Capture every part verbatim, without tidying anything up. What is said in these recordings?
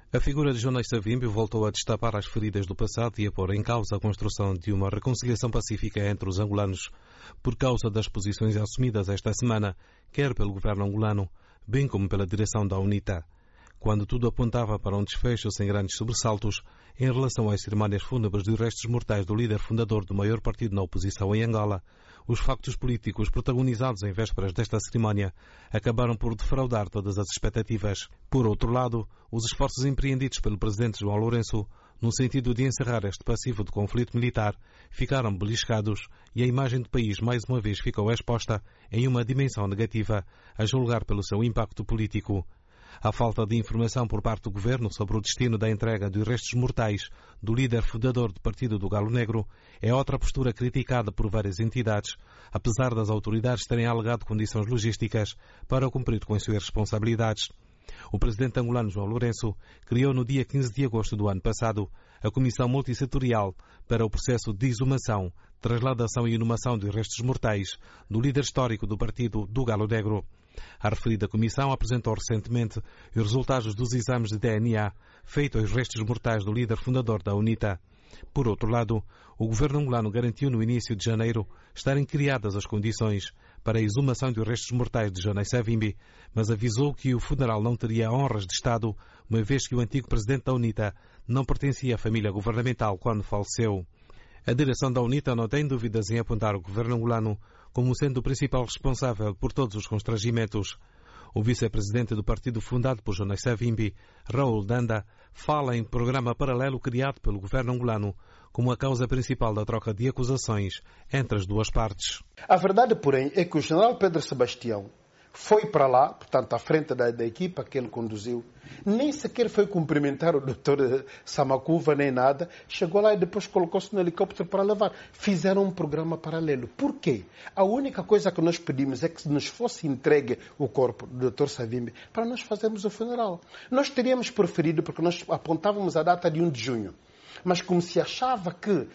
A figura de Jonas Savimbi voltou a destapar as feridas do passado e a pôr em causa a construção de uma reconciliação pacífica entre os angolanos, por causa das posições assumidas esta semana, quer pelo governo angolano, bem como pela direção da UNITA, quando tudo apontava para um desfecho sem grandes sobressaltos em relação às cerimónias fúnebres dos restos mortais do líder fundador do maior partido na oposição em Angola. Os factos políticos protagonizados em vésperas desta cerimónia acabaram por defraudar todas as expectativas. Por outro lado, os esforços empreendidos pelo presidente João Lourenço no sentido de encerrar este passivo de conflito militar ficaram beliscados e a imagem do país mais uma vez ficou exposta em uma dimensão negativa, a julgar pelo seu impacto político. A falta de informação por parte do governo sobre o destino da entrega dos restos mortais do líder fundador do Partido do Galo Negro é outra postura criticada por várias entidades, apesar das autoridades terem alegado condições logísticas para cumprir com as suas responsabilidades. O presidente angolano João Lourenço criou no dia quinze de agosto do ano passado a Comissão Multissetorial para o processo de exumação, trasladação e inumação dos restos mortais do líder histórico do Partido do Galo Negro. A referida comissão apresentou recentemente os resultados dos exames de D N A feitos aos restos mortais do líder fundador da UNITA. Por outro lado, o governo angolano garantiu no início de janeiro estarem criadas as condições para a exumação dos restos mortais de Jonas Savimbi, mas avisou que o funeral não teria honras de Estado, uma vez que o antigo presidente da UNITA não pertencia à família governamental quando faleceu. A direção da UNITA não tem dúvidas em apontar o governo angolano como sendo o principal responsável por todos os constrangimentos. O vice-presidente do partido fundado por Jonas Savimbi, Raul Danda, fala em programa paralelo criado pelo governo angolano como a causa principal da troca de acusações entre as duas partes. A verdade, porém, é que o general Pedro Sebastião foi para lá, portanto, à frente da, da equipa que ele conduziu, nem sequer foi cumprimentar o doutor Samakuva, nem nada, chegou lá e depois colocou-se no helicóptero para levar. Fizeram um programa paralelo. Por quê? A única coisa que nós pedimos é que nos fosse entregue o corpo do doutor Savimbi para nós fazermos o funeral. Nós teríamos preferido, porque nós apontávamos a data de um de junho, mas como se achava que uh,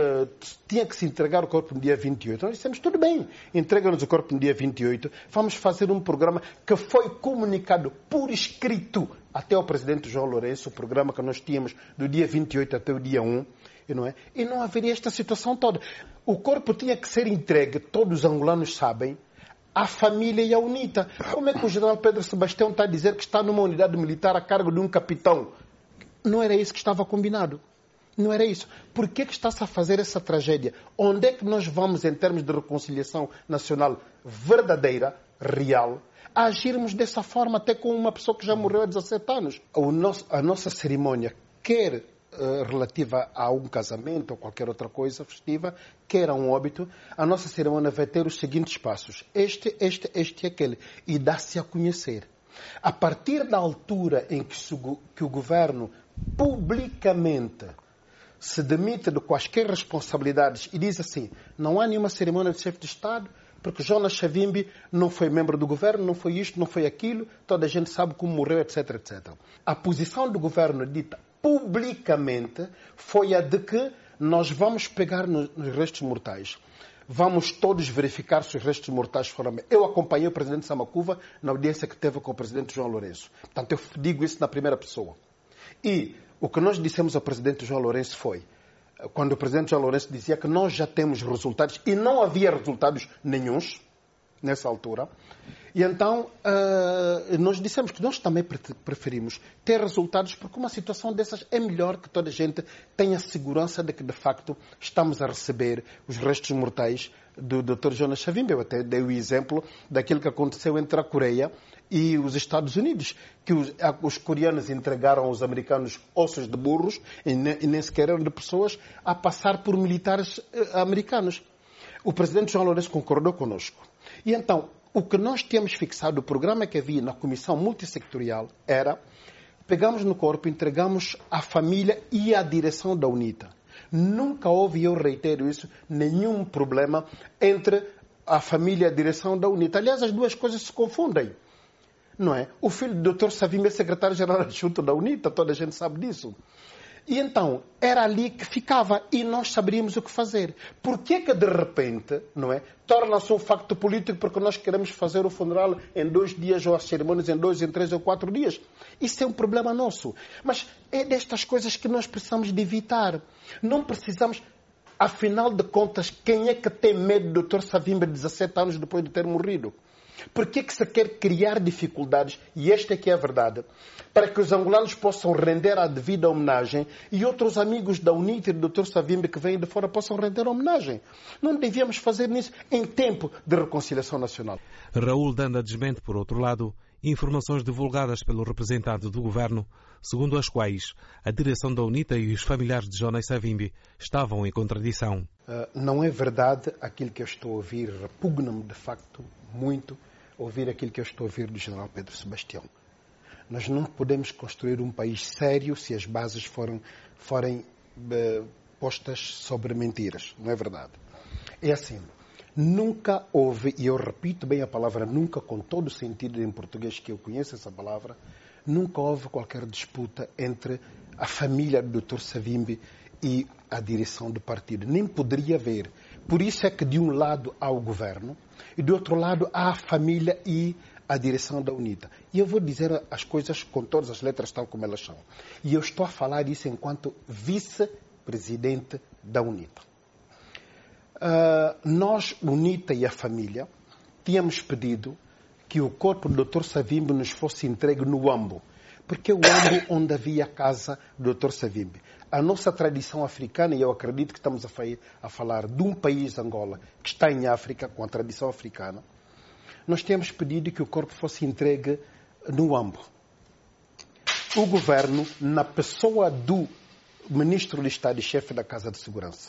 tinha que se entregar o corpo no dia vinte e oito, nós dissemos, tudo bem, entrega-nos o corpo no dia vinte e oito, vamos fazer um programa que foi comunicado por escrito até ao presidente João Lourenço, o programa que nós tínhamos do dia vinte e oito até o dia um, e não, é? E não haveria esta situação toda. O corpo tinha que ser entregue, todos os angolanos sabem, à família e à UNITA. Como é que o general Pedro Sebastião está a dizer que está numa unidade militar a cargo de um capitão? Não era isso que estava combinado. Não era isso. Por que que está-se a fazer essa tragédia? Onde é que nós vamos, em termos de reconciliação nacional verdadeira, real, a agirmos dessa forma, até com uma pessoa que já morreu há dezassete anos? O nosso, a nossa cerimónia, quer uh, relativa a um casamento ou qualquer outra coisa festiva, quer a um óbito, a nossa cerimónia vai ter os seguintes passos. Este, este, este e aquele. E dá-se a conhecer. A partir da altura em que, su, que o governo publicamente se demite de quaisquer responsabilidades e diz assim, não há nenhuma cerimônia de chefe de Estado, porque Jonas Savimbi não foi membro do governo, não foi isto, não foi aquilo, toda a gente sabe como morreu, etc, etcétera. A posição do governo dita publicamente foi a de que nós vamos pegar nos restos mortais. Vamos todos verificar se os restos mortais foram... Eu acompanhei o presidente Samakuva na audiência que teve com o presidente João Lourenço. Portanto, eu digo isso na primeira pessoa. E o que nós dissemos ao presidente João Lourenço foi, quando o presidente João Lourenço dizia que nós já temos resultados, e não havia resultados nenhuns nessa altura, e então uh, nós dissemos que nós também preferimos ter resultados, porque uma situação dessas é melhor que toda a gente tenha segurança de que, de facto, estamos a receber os restos mortais do doutor Jonas Savimbi. Eu até dei o exemplo daquilo que aconteceu entre a Coreia e os Estados Unidos, que os, os coreanos entregaram aos americanos ossos de burros e nem, e nem sequer eram de pessoas a passar por militares eh, americanos. O presidente João Lourenço concordou conosco. E então, o que nós tínhamos fixado, o programa que havia na Comissão Multissectorial era, pegamos no corpo, entregamos à família e à direção da UNITA. Nunca houve, e eu reitero isso, nenhum problema entre a família e a direção da UNITA. Aliás, as duas coisas se confundem. Não é? O filho do doutor Savimbi é secretário-geral adjunto da UNITA, toda a gente sabe disso. E então, era ali que ficava e nós saberíamos o que fazer. Por que que de repente, não é, torna-se um facto político porque nós queremos fazer o funeral em dois dias ou as cerimônias em dois, em três ou quatro dias? Isso é um problema nosso. Mas é destas coisas que nós precisamos de evitar. Não precisamos... Afinal de contas, quem é que tem medo do doutor Savimbi dezassete anos depois de ter morrido? Por que que se quer criar dificuldades, e esta é que é a verdade, para que os angolanos possam render a devida homenagem e outros amigos da UNITA e do doutor Savimbi que vêm de fora possam render homenagem? Não devíamos fazer isso em tempo de reconciliação nacional. Raul Danda desmente, por outro lado, informações divulgadas pelo representante do governo, segundo as quais a direção da UNITA e os familiares de Jonas Savimbi estavam em contradição. Uh, não é verdade aquilo que eu estou a ouvir, repugna-me de facto muito ouvir aquilo que eu estou a ouvir do general Pedro Sebastião. Nós não podemos construir um país sério se as bases forem, forem uh, postas sobre mentiras. Não é verdade. É assim, nunca houve, e eu repito bem a palavra nunca com todo o sentido em português que eu conheço essa palavra, nunca houve qualquer disputa entre a família do doutor Savimbi e a direção do partido. Nem poderia haver. Por isso é que de um lado há o governo e do outro lado há a família e a direção da UNITA. E eu vou dizer as coisas com todas as letras tal como elas são. E eu estou a falar isso enquanto vice-presidente da UNITA. Uh, nós, UNITA e a família, tínhamos pedido que o corpo do doutor Savimbi nos fosse entregue no Huambo. Porque é o Huambo onde havia a casa do doutor Savimbi. A nossa tradição africana, e eu acredito que estamos a, a falar de um país, Angola, que está em África, com a tradição africana, nós temos pedido que o corpo fosse entregue no Huambo. O governo, na pessoa do ministro de Estado e chefe da Casa de Segurança,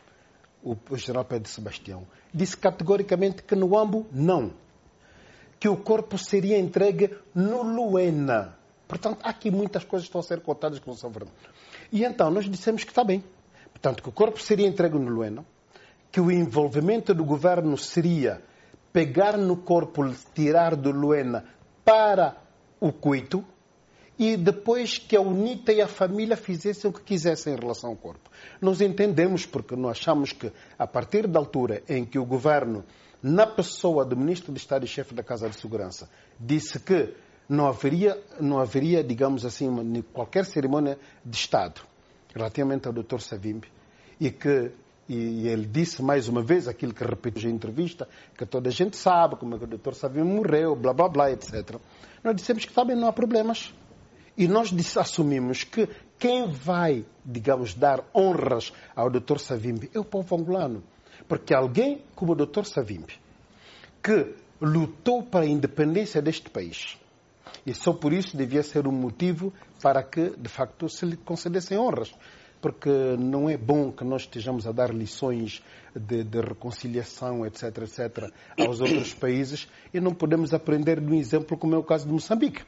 o general Pedro Sebastião, disse categoricamente que no Huambo, não. Que o corpo seria entregue no Luena. Portanto, há aqui muitas coisas que estão a ser contadas que não são verdade. E então, nós dissemos que está bem. Portanto, que o corpo seria entregue no Luena, que o envolvimento do governo seria pegar no corpo, tirar do Luena para o Cuito, e depois que a UNITA e a família fizessem o que quisessem em relação ao corpo. Nós entendemos, porque nós achamos que, a partir da altura em que o governo, na pessoa do ministro de Estado e chefe da Casa de Segurança, disse que não haveria, não haveria, digamos assim, qualquer cerimônia de Estado relativamente ao doutor Savimbi, e que e ele disse mais uma vez aquilo que repetiu em entrevista, que toda a gente sabe como é que o doutor Savimbi morreu, blá blá blá, etcétera. Nós dissemos que também não há problemas. E nós assumimos que quem vai, digamos, dar honras ao doutor Savimbi é o povo angolano. Porque alguém como o doutor Savimbi, que lutou para a independência deste país, e só por isso devia ser um motivo para que, de facto, se lhe concedessem honras. Porque não é bom que nós estejamos a dar lições de, de reconciliação, etc, etcétera, aos outros países e não podemos aprender de um exemplo como é o caso de Moçambique.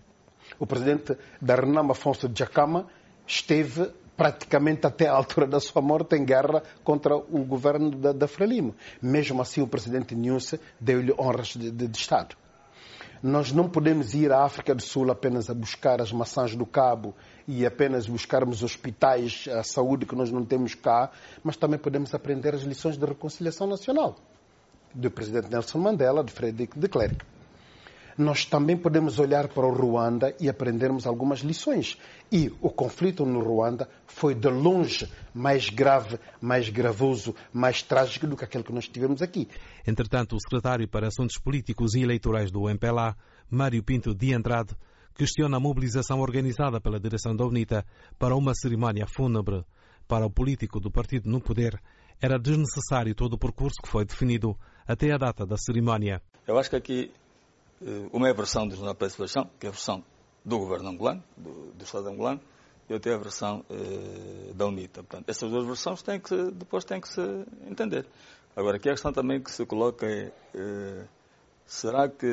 O presidente da Renamo, Afonso Dhlakama, esteve praticamente até a altura da sua morte em guerra contra o governo da, da Frelimo. Mesmo assim, o presidente Nyusi deu-lhe honras de, de, de Estado. Nós não podemos ir à África do Sul apenas a buscar as maçãs do cabo e apenas buscarmos hospitais, a saúde que nós não temos cá, mas também podemos aprender as lições de reconciliação nacional do presidente Nelson Mandela, de Frederick de Klerk. Nós também podemos olhar para o Ruanda e aprendermos algumas lições. E o conflito no Ruanda foi de longe mais grave, mais gravoso, mais trágico do que aquele que nós tivemos aqui. Entretanto, o secretário para Assuntos Políticos e Eleitorais do M P L A, Mário Pinto de Andrade, questiona a mobilização organizada pela direção da UNITA para uma cerimónia fúnebre. Para o político do partido no poder, era desnecessário todo o percurso que foi definido até a data da cerimónia. Eu acho que aqui uma é a versão do general Pedro Sebastião, que é a versão do governo angolano, do, do Estado angolano, e outra é a versão eh, da UNITA. Portanto, essas duas versões têm que se, depois têm que se entender. Agora, aqui a questão também que se coloca é, eh, será que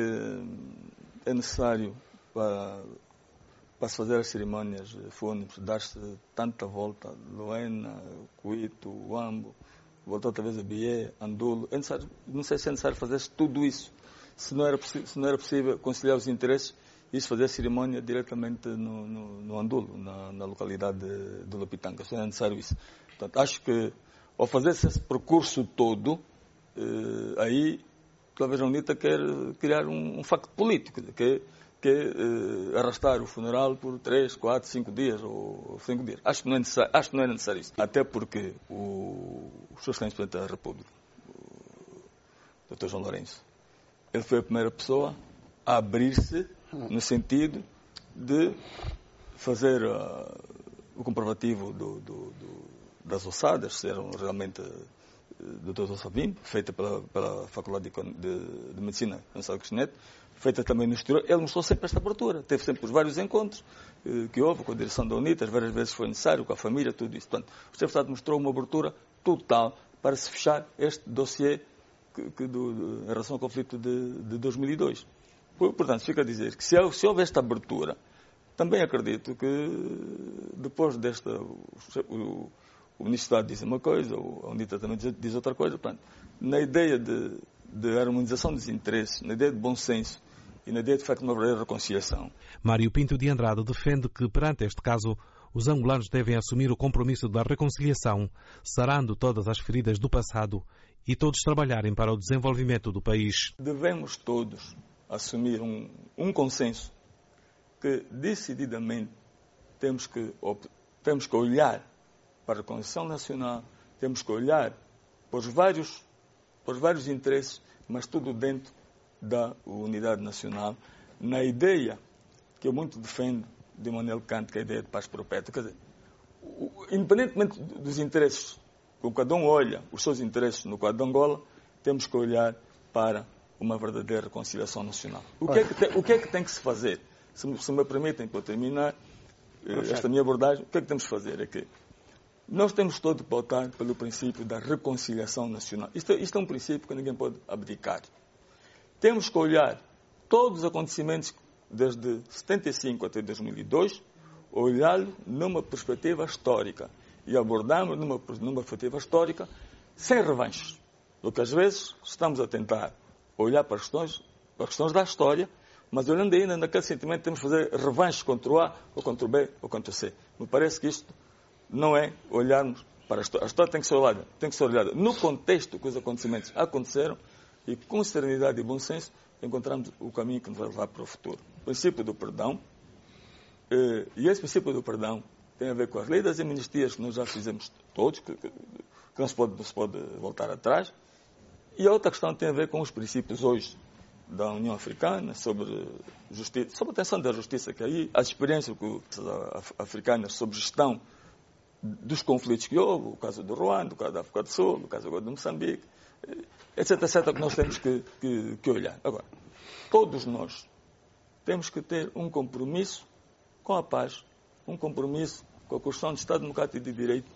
é necessário para, para se fazer as cerimónias fúnebres, dar-se tanta volta, Luena, Cuito, Huambo, voltar outra vez a Bié, Andulo, é necessário, não sei se é necessário fazer tudo isso. Se não, era, se não era possível conciliar os interesses isso fazer a cerimónia diretamente no, no, no Andulo, na, na localidade de, de Lopitanga. Isso é necessário isso. Portanto, acho que ao fazer esse percurso todo, eh, aí talvez a UNITA quer criar um, um facto político, que, que é eh, arrastar o funeral por três, quatro, cinco dias ou cinco dias. Acho que não é necessário, acho que não é necessário isso. Até porque o, o senhor Presidente da República, o doutor João Lourenço, ele foi a primeira pessoa a abrir-se no sentido de fazer uh, o comprovativo do, do, do, das ossadas, se eram realmente do doutor Savimbi, feita pela, pela Faculdade de, de, de Medicina Gonçalo Cristinete, feita também no exterior. Ele mostrou sempre esta abertura. Teve sempre os vários encontros eh, que houve com a direção da UNITA, várias vezes foi necessário, com a família, tudo isso. Portanto, o Secretário de Estado mostrou uma abertura total para se fechar este dossiê que, que do, de, em relação ao conflito de, de dois mil e dois. Portanto, fica a dizer que se, se houve esta abertura, também acredito que depois desta... O, o Ministro do Estado diz uma coisa, a UNITA também diz, diz outra coisa. Portanto, na ideia de, de harmonização dos interesses, na ideia de bom senso e na ideia de facto de uma verdadeira reconciliação. Mário Pinto de Andrade defende que, perante este caso, os angolanos devem assumir o compromisso da reconciliação, sarando todas as feridas do passado e todos trabalharem para o desenvolvimento do país. Devemos todos assumir um, um consenso que, decididamente, temos que, temos que olhar para a Constituição Nacional, temos que olhar para os vários, para os vários interesses, mas tudo dentro da unidade nacional, na ideia que eu muito defendo de Immanuel Kant, que é a ideia de paz perpétua. Quer dizer, independentemente dos interesses, quando cada um olha os seus interesses no quadro de Angola, temos que olhar para uma verdadeira reconciliação nacional. O que é que tem, o que é que, tem que se fazer? Se, se me permitem, para terminar esta minha abordagem, o que é que temos que fazer? É que nós temos todo que pautar pelo princípio da reconciliação nacional. Isto, isto é um princípio que ninguém pode abdicar. Temos que olhar todos os acontecimentos desde setenta e cinco até dois mil e dois, olhá-lo numa perspectiva histórica e abordarmos numa, numa perspectiva histórica sem revanches. Porque às vezes estamos a tentar olhar para as questões, para as questões da história, mas olhando ainda naquele sentimento temos que fazer revanches contra o A, ou contra o B, ou contra o C. Me parece que isto não é olharmos para a história. A história tem que ser olhada, tem que ser olhada no contexto que os acontecimentos aconteceram e com serenidade e bom senso encontramos o caminho que nos vai levar para o futuro. O princípio do perdão, eh, e esse princípio do perdão tem a ver com as leis das amnistias que nós já fizemos todos, que, que, que não, se pode, não se pode voltar atrás, e a outra questão tem a ver com os princípios hoje da União Africana sobre justiça, sobre a atenção da justiça, que aí as experiências africanas sobre gestão dos conflitos que houve, o caso do Ruanda, o caso da África do Sul, o caso agora de Moçambique, etc, etc, que nós temos que, que, que olhar. Agora, todos nós temos que ter um compromisso com a paz, um compromisso com a construção de Estado Democrático e de Direito,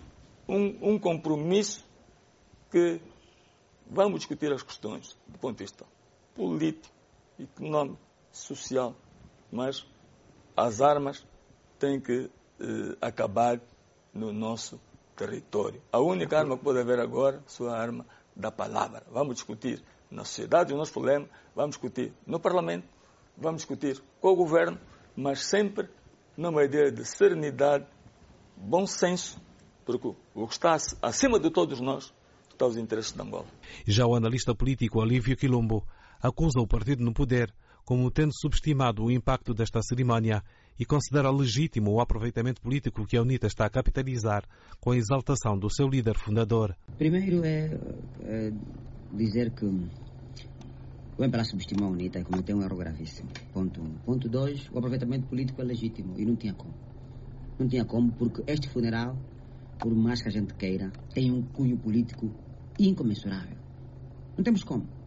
um, um compromisso que vamos discutir as questões do ponto de vista político, económico, social, mas as armas têm que eh, acabar no nosso território. A única arma que pode haver agora é a arma da palavra. Vamos discutir na sociedade os nossos problemas, vamos discutir no Parlamento, vamos discutir com o Governo, mas sempre numa ideia de serenidade, bom senso, porque o que está acima de todos nós está os interesses de Angola. Já o analista político Olívio Quilombo acusa o partido no poder como tendo subestimado o impacto desta cerimónia e considera legítimo o aproveitamento político que a UNITA está a capitalizar com a exaltação do seu líder fundador. Primeiro é, é dizer que o M P L A subestimou a UNITA e cometeu um erro gravíssimo. Ponto um. Ponto dois, o aproveitamento político é legítimo e não tinha como. Não tinha como porque este funeral, por mais que a gente queira, tem um cunho político incomensurável. Não temos como.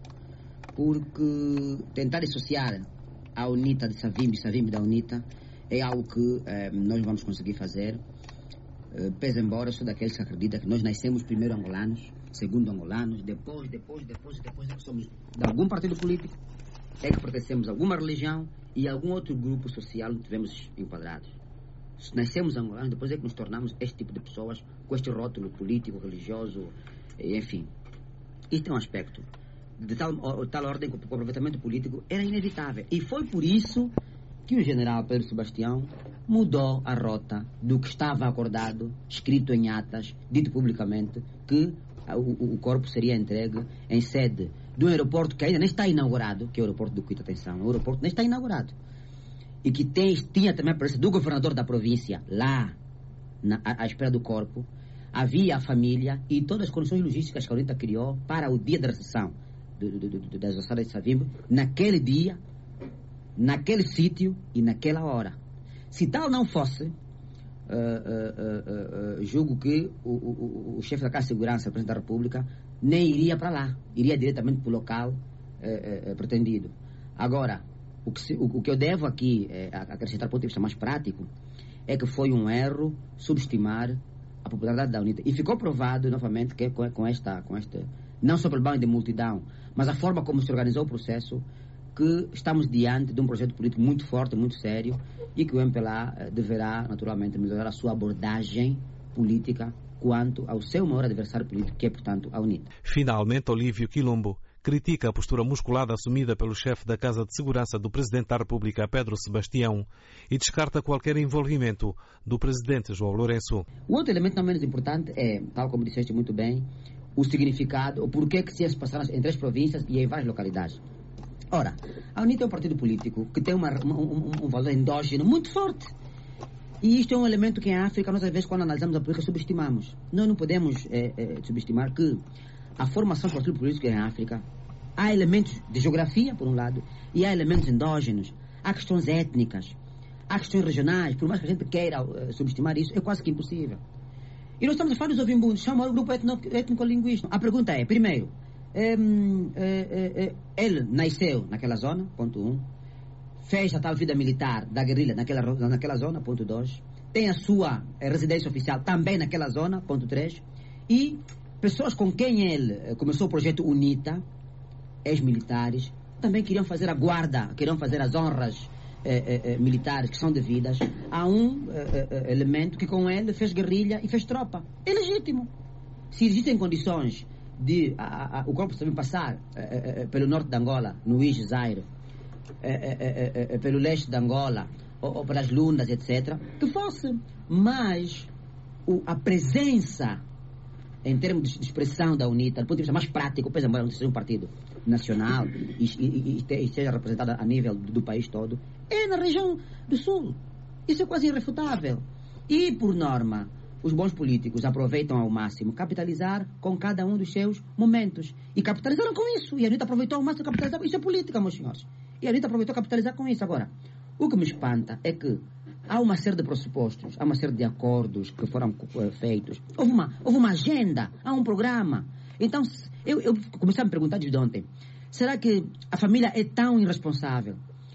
Porque tentar dissociar a UNITA de Savimbi, Savimbi da UNITA, é algo que eh, nós vamos conseguir fazer. Eh, pese embora, sou daqueles que acreditam que nós nascemos primeiro angolanos, segundo angolanos, depois, depois, depois, depois é que somos de algum partido político, é que pertencemos a alguma religião e a algum outro grupo social que tivemos enquadrados. Se nascemos angolanos, depois é que nos tornamos este tipo de pessoas com este rótulo político, religioso, enfim. Isto é um aspecto de tal, tal ordem que o aproveitamento político era inevitável. E foi por isso que o general Pedro Sebastião mudou a rota do que estava acordado, escrito em atas, dito publicamente, que o, o corpo seria entregue em sede de um aeroporto que ainda nem está inaugurado, que é o aeroporto do Cuito, atenção, o aeroporto nem está inaugurado. E que tem, tinha também a presença do governador da província, lá, na, à, à espera do corpo. Havia a família e todas as condições logísticas que a UNITA criou para o dia da recepção do, do, do, do, das ossadas de Savimbi, naquele dia, naquele sítio e naquela hora. Se tal não fosse, uh, uh, uh, uh, julgo que o, o, o chefe da Casa de Segurança, o presidente da República, nem iria para lá, iria diretamente para o local uh, uh, pretendido. Agora, o que, se, o, o que eu devo aqui uh, acrescentar do ponto de vista mais prático é que foi um erro subestimar a popularidade da UNITA. E ficou provado, novamente, que com, com esta, com esta, não só pelo banho de multidão, mas a forma como se organizou o processo, que estamos diante de um projeto político muito forte, muito sério, e que o M P L A deverá, naturalmente, melhorar a sua abordagem política quanto ao seu maior adversário político, que é, portanto, a UNITA. Finalmente, Olívio Quilombo critica a postura musculada assumida pelo chefe da Casa de Segurança do Presidente da República, Pedro Sebastião, e descarta qualquer envolvimento do Presidente João Lourenço. O outro elemento não menos importante é, tal como disseste muito bem, o significado, o porquê que se ia se passar em três províncias e em várias localidades. Ora, a UNITA é um partido político que tem uma, um, um valor endógeno muito forte. E isto é um elemento que em África, nós às vezes, quando analisamos a política, subestimamos. Nós não podemos é, é, subestimar que a formação do partido político em África, há elementos de geografia, por um lado, e há elementos endógenos, há questões étnicas, há questões regionais. Por mais que a gente queira uh, subestimar isso, é quase que impossível. E nós estamos a falar dos ovimbundos, chamam o grupo étnico-linguístico. A pergunta é, primeiro, Um, é, é, ele nasceu naquela zona, ponto um, fez a tal vida militar da guerrilha naquela, naquela zona, ponto dois, tem a sua é, residência oficial também naquela zona, ponto três, e pessoas com quem ele é, começou o projeto UNITA, ex-militares, também queriam fazer a guarda, queriam fazer as honras é, é, é, militares que são devidas a um é, é, elemento que com ele fez guerrilha e fez tropa. É legítimo. Se existem condições de a, a, o corpo também passar é, é, pelo norte de Angola, no Ige Zaire, é, é, é, pelo leste de Angola, ou, ou pelas Lundas, etcétera, que fosse. Mas o, a presença, em termos de expressão da UNITA, do ponto de vista mais prático, pois embora não seja um partido nacional e, e, e, e seja representada a nível do, do país todo, é na região do Sul. Isso é quase irrefutável. E, por norma, os bons políticos aproveitam ao máximo capitalizar com cada um dos seus momentos. E capitalizaram com isso. E a UNITA aproveitou ao máximo capitalizar. Isso é política, meus senhores. E a UNITA aproveitou capitalizar com isso. Agora, o que me espanta é que há uma série de pressupostos, há uma série de acordos que foram uh, feitos. Houve uma, houve uma agenda, há um programa. Então, eu, eu comecei a me perguntar desde ontem, será que a família é tão irresponsável?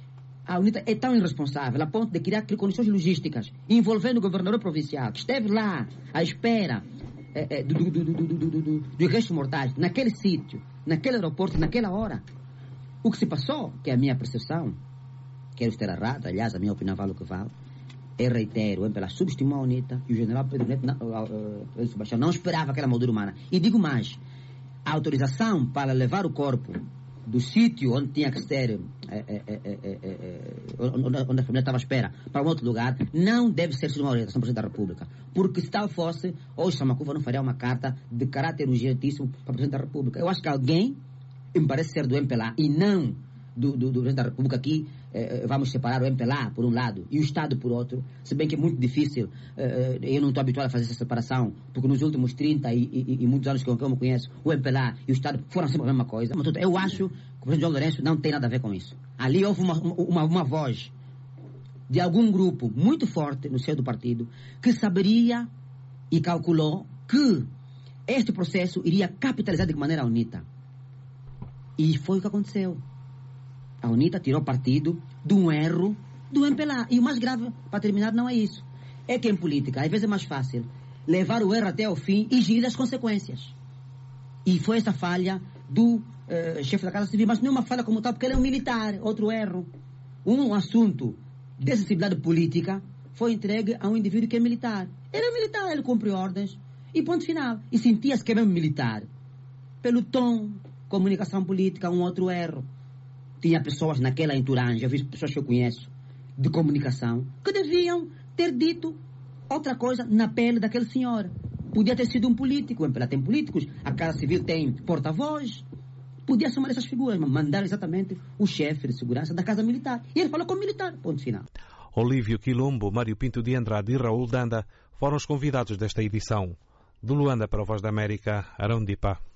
A UNITA é tão irresponsável a ponto de criar condições logísticas envolvendo o governador provincial, que esteve lá à espera é, é, do, do, do, do, do, do, dos restos mortais, naquele sítio, naquele aeroporto, naquela hora. O que se passou, que é a minha percepção, quero estar errado, aliás, a minha opinião vale o que vale, eu reitero, pela subestimou a UNITA e o general Pedro Neto não, uh, uh, Sebastião não esperava aquela moldura humana. E digo mais, a autorização para levar o corpo do sítio onde tinha que ser, é, é, é, é, é, onde a família estava à espera, para um outro lugar, não deve ser uma orientação do Presidente da República. Porque se tal fosse, hoje Samacuva não faria uma carta de caráter urgentíssimo para o Presidente da República. Eu acho que alguém, me parece ser do M P L A, e não do, do, do Presidente da República, aqui eh, vamos separar o M P L A por um lado e o Estado por outro, se bem que é muito difícil, eh, eu não estou habituado a fazer essa separação, porque nos últimos trinta e, e, e muitos anos que eu, que eu me conheço, o M P L A e o Estado foram sempre a mesma coisa. Mas eu acho que o Presidente João Lourenço não tem nada a ver com isso. Ali houve uma, uma, uma voz de algum grupo muito forte no seio do partido que saberia e calculou que este processo iria capitalizar de maneira UNITA. E foi o que aconteceu. A UNITA tirou partido de um erro do M P L A. E o mais grave, para terminar, não é isso. É que em política, às vezes é mais fácil levar o erro até ao fim e gerir as consequências. E foi essa falha do uh, chefe da Casa Civil, mas não é uma falha como tal, porque ele é um militar, outro erro. Um assunto de sensibilidade política foi entregue a um indivíduo que é militar. Ele é militar, ele cumpre ordens, e ponto final. E sentia-se que é mesmo militar. Pelo tom, comunicação política, um outro erro. Tinha pessoas naquela entourage, eu vi pessoas que eu conheço, de comunicação que deviam ter dito outra coisa na pele daquele senhor. Podia ter sido um político, ela tem políticos, a Casa Civil tem porta-voz. Podia chamar essas figuras, mas mandar exatamente o chefe de segurança da Casa Militar. E ele falou com o militar, ponto final. Olívio Quilombo, Mário Pinto de Andrade e Raul Danda foram os convidados desta edição. De Luanda para a Voz da América, Arão Dipa.